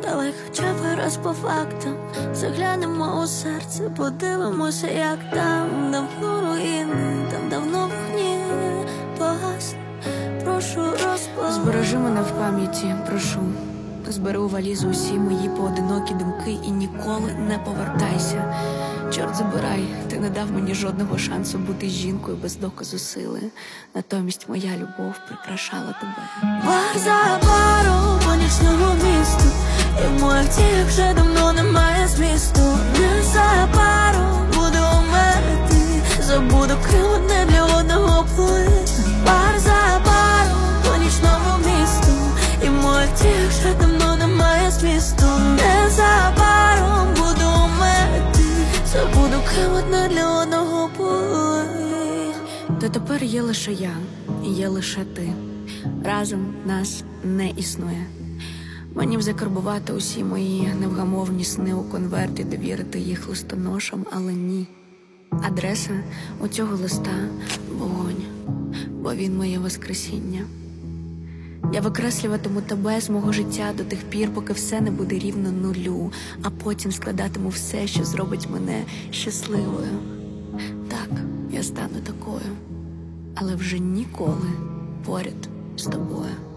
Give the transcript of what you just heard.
Давай хоча б раз по фактам заглянемо у серце, подивимося, як там. Давно руїни, там давно вогні погасне. Прошу, розпал. Збережи мене в пам'яті, прошу. Збери у валізу усі мої поодинокі думки і ніколи не повертайся. Чорт забирай, ти не дав мені жодного шансу бути жінкою без доказу сили. Натомість моя любов прикрашала тебе. Бар за баром по нічному місту, і в моїх діях вже давно немає змісту. Незабаром буду умерти, забуду крім одне для одного плити. Бар за баром по нічному місту, і в моїх діях вже давно немає змісту. Незабаром буду умерти, забуду крім одне для одного плити. Та тепер є лише я, і є лише ти. Разом нас не існує. Мені б закарбувати усі мої невгамовні сни у конверт і довірити їх листоношам, але ні. Адреса у цього листа – вогонь, бо він моє воскресіння. Я викреслюватиму тебе з мого життя до тих пір, поки все не буде рівно нулю, а потім складатиму все, що зробить мене щасливою. Так, я стану такою, але вже ніколи поряд з тобою.